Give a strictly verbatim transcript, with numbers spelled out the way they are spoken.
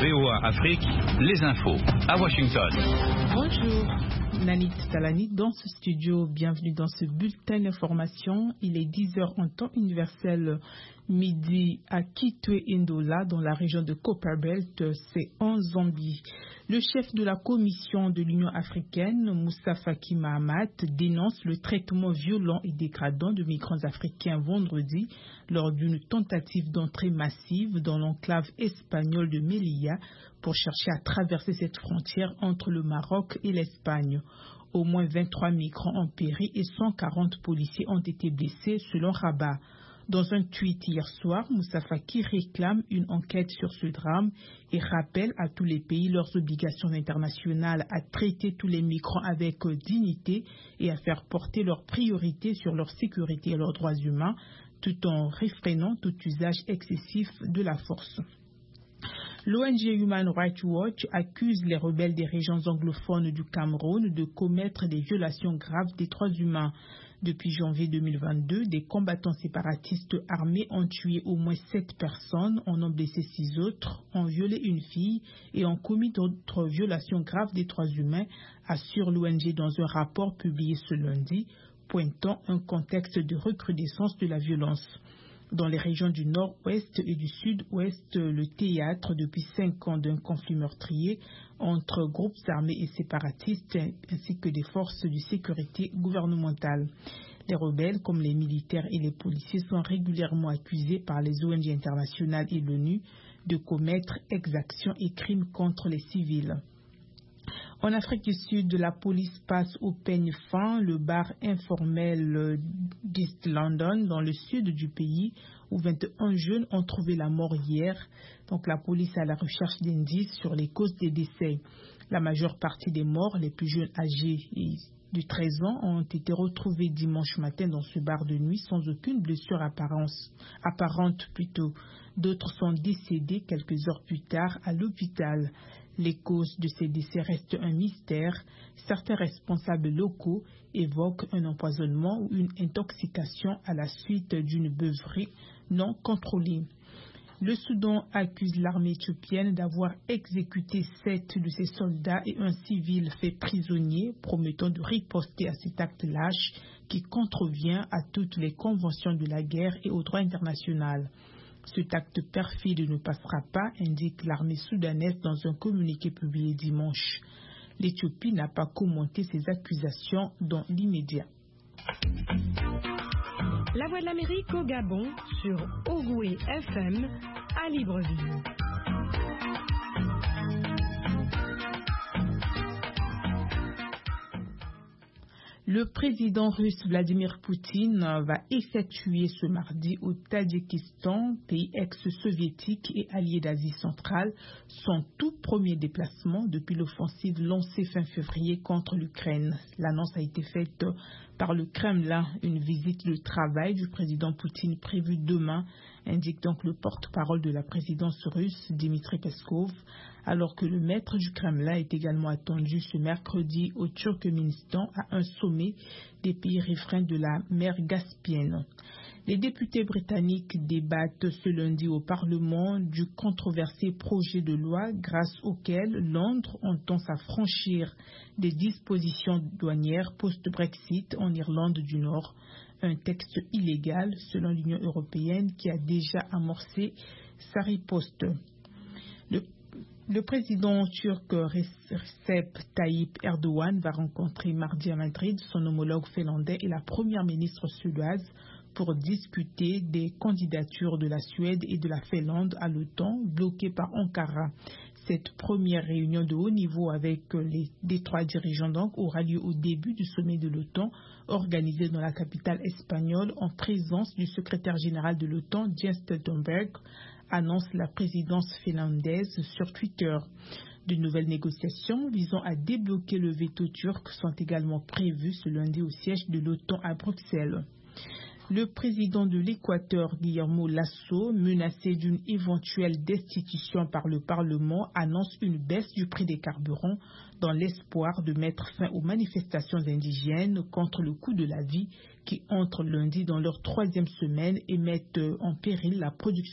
V O A Afrique, les infos à Washington. Bonjour, Nanit Talani dans ce studio. Bienvenue dans ce bulletin d'information. Il est dix heures en temps universel, midi à Kitwe Ndola dans la région de Copperbelt, c'est en Zambie. Le chef de la commission de l'Union africaine, Moussa Faki Mahamat, dénonce le traitement violent et dégradant de migrants africains vendredi lors d'une tentative d'entrée massive dans l'enclave espagnole de Melilla pour chercher à traverser cette frontière entre le Maroc et l'Espagne. Au moins vingt-trois migrants ont péri et cent quarante policiers ont été blessés selon Rabat. Dans un tweet hier soir, Moussa Faki réclame une enquête sur ce drame et rappelle à tous les pays leurs obligations internationales à traiter tous les migrants avec dignité et à faire porter leurs priorités sur leur sécurité et leurs droits humains, tout en réfrénant tout usage excessif de la force. L'O N G Human Rights Watch accuse les rebelles des régions anglophones du Cameroun de commettre des violations graves des droits humains. Depuis janvier deux mille vingt-deux, des combattants séparatistes armés ont tué au moins sept personnes, en ont blessé six autres, ont violé une fille et ont commis d'autres violations graves des droits humains, assure l'O N G dans un rapport publié ce lundi, pointant un contexte de recrudescence de la violence. Dans les régions du nord-ouest et du sud-ouest, le théâtre depuis cinq ans d'un conflit meurtrier entre groupes armés et séparatistes ainsi que des forces de sécurité gouvernementales. Les rebelles, comme les militaires et les policiers, sont régulièrement accusés par les O N G internationales et l'ONU de commettre exactions et crimes contre les civils. En Afrique du Sud, la police passe au peigne fin le bar informel d'East London, dans le sud du pays, où vingt et un jeunes ont trouvé la mort hier. Donc la police est à la recherche d'indices sur les causes des décès. La majeure partie des morts, les plus jeunes âgés de treize ans, ont été retrouvés dimanche matin dans ce bar de nuit sans aucune blessure apparente. Plutôt. D'autres sont décédés quelques heures plus tard à l'hôpital. Les causes de ces décès restent un mystère. Certains responsables locaux évoquent un empoisonnement ou une intoxication à la suite d'une beuverie non contrôlée. Le Soudan accuse l'armée éthiopienne d'avoir exécuté sept de ses soldats et un civil fait prisonnier, promettant de riposter à cet acte lâche qui contrevient à toutes les conventions de la guerre et au droit international. Cet acte perfide ne passera pas, indique l'armée soudanaise dans un communiqué publié dimanche. L'Éthiopie n'a pas commenté ces accusations dans l'immédiat. La Voix de l'Amérique au Gabon sur Ogoué F M à Libreville. Le président russe Vladimir Poutine va effectuer ce mardi au Tadjikistan, pays ex-soviétique et allié d'Asie centrale, son tout premier déplacement depuis l'offensive lancée fin février contre l'Ukraine. L'annonce a été faite par le Kremlin, une visite de travail du président Poutine prévue demain, indique donc le porte-parole de la présidence russe, Dmitry Peskov, alors que le maître du Kremlin est également attendu ce mercredi au Turkménistan à un sommet des pays riverains de la mer Caspienne. Les députés britanniques débattent ce lundi au Parlement du controversé projet de loi grâce auquel Londres entend s'affranchir des dispositions douanières post-Brexit en Irlande du Nord, un texte illégal selon l'Union européenne qui a déjà amorcé sa riposte. Le Le président turc Recep Tayyip Erdogan va rencontrer mardi à Madrid son homologue finlandais et la première ministre suédoise pour discuter des candidatures de la Suède et de la Finlande à l'OTAN bloquées par Ankara. Cette première réunion de haut niveau avec les, les trois dirigeants donc aura lieu au début du sommet de l'OTAN organisé dans la capitale espagnole en présence du secrétaire général de l'OTAN, Jens Stoltenberg, annonce la présidence finlandaise sur Twitter. De nouvelles négociations visant à débloquer le veto turc sont également prévues ce lundi au siège de l'OTAN à Bruxelles. Le président de l'Équateur, Guillermo Lasso, menacé d'une éventuelle destitution par le Parlement, annonce une baisse du prix des carburants dans l'espoir de mettre fin aux manifestations indigènes contre le coût de la vie qui entrent lundi dans leur troisième semaine et mettent en péril la production